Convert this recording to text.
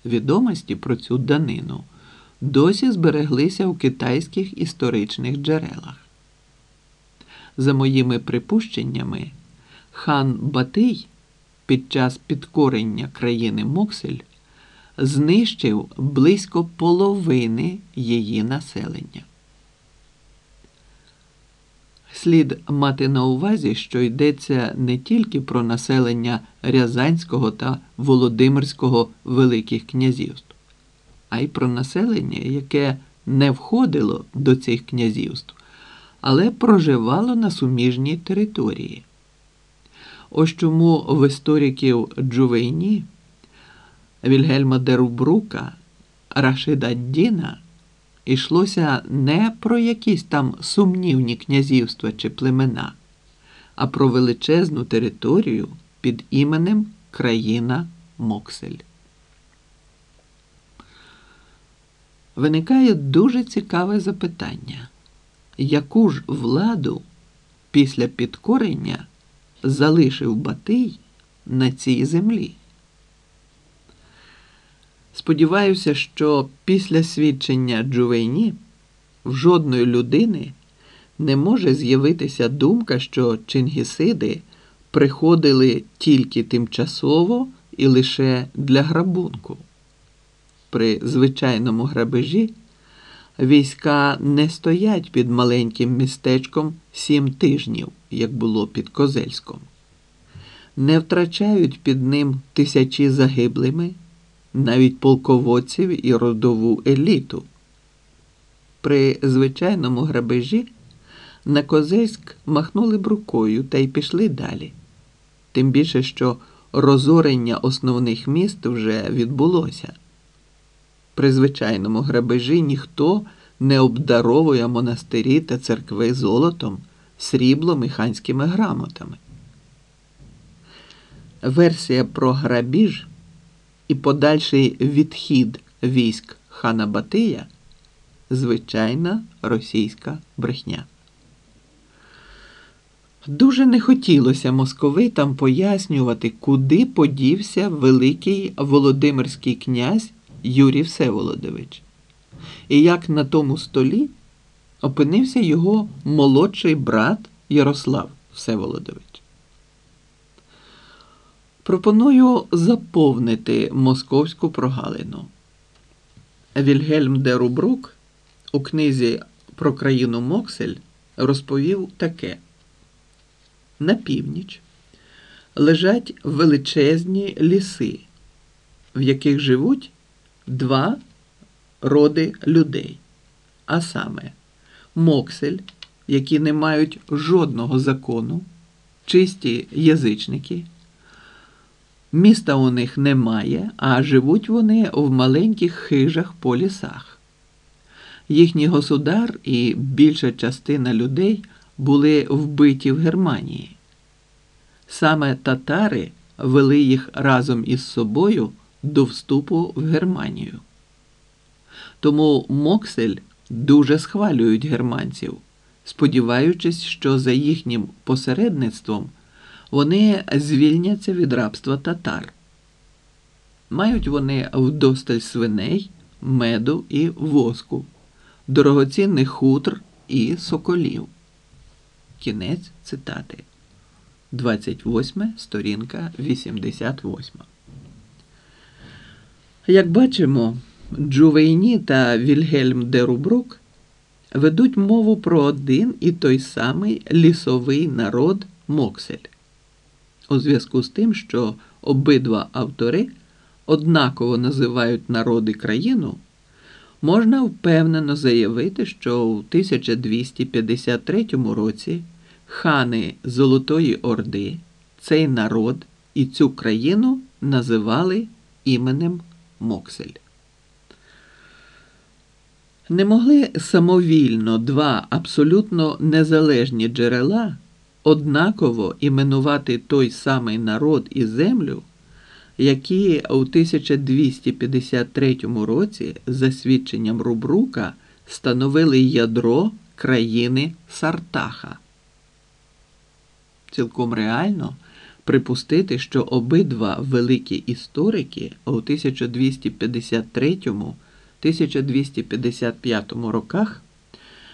Відомості про цю данину досі збереглися у китайських історичних джерелах. За моїми припущеннями, хан Батий під час підкорення країни Моксель знищив близько половини її населення. Слід мати на увазі, що йдеться не тільки про населення Рязанського та Володимирського великих князівств, а й про населення, яке не входило до цих князівств, але проживало на суміжній території. Ось чому в істориків Джувейні, Вільгельма де Рубрука, Рашида ад-Діна йшлося не про якісь там сумнівні князівства чи племена, а про величезну територію під іменем країна Моксель. Виникає дуже цікаве запитання. Яку ж владу після підкорення залишив Батий на цій землі? Сподіваюся, що після свідчення Джувейні в жодної людини не може з'явитися думка, що чингісиди приходили тільки тимчасово і лише для грабунку. При звичайному грабежі війська не стоять під маленьким містечком 7 тижнів, як було під Козельськом. Не втрачають під ним тисячі загиблими, навіть полководців і родову еліту. При звичайному грабежі на Козельськ махнули б рукою та й пішли далі. Тим більше, що розорення основних міст вже відбулося. При звичайному грабежі ніхто не обдаровує монастирі та церкви золотом, сріблом і ханськими грамотами. Версія про грабіж і подальший відхід військ хана Батия – звичайна російська брехня. Дуже не хотілося московитам пояснювати, куди подівся великий володимирський князь Юрій Всеволодович, і як на тому столі опинився його молодший брат Ярослав Всеволодович. Пропоную заповнити московську прогалину. Вільгельм де Рубрук у книзі про країну Моксель розповів таке. На північ лежать величезні ліси, в яких живуть 2 роди людей, а саме Моксель, які не мають жодного закону, чисті язичники. Міста у них немає, а живуть вони в маленьких хижах по лісах. Їхній государ і більша частина людей були вбиті в Германії. Саме татари вели їх разом із собою до вступу в Германію. Тому Моксель дуже схвалюють германців, сподіваючись, що за їхнім посередництвом вони звільняться від рабства татар. Мають вони вдосталь свиней, меду і воску, дорогоцінний хутр і соколів. Кінець цитати. 28, сторінка 88. Як бачимо, Джувейні та Вільгельм де Рубрук ведуть мову про один і той самий лісовий народ Моксель. У зв'язку з тим, що обидва автори однаково називають народ і країну, можна впевнено заявити, що у 1253 році хани Золотої Орди цей народ і цю країну називали іменем Моксель. Не могли самовільно 2 абсолютно незалежні джерела однаково іменувати той самий народ і землю, які у 1253 році, за свідченням Рубрука, становили ядро країни Сартаха. Цілком реально припустити, що обидва великі історики у 1253-1255 роках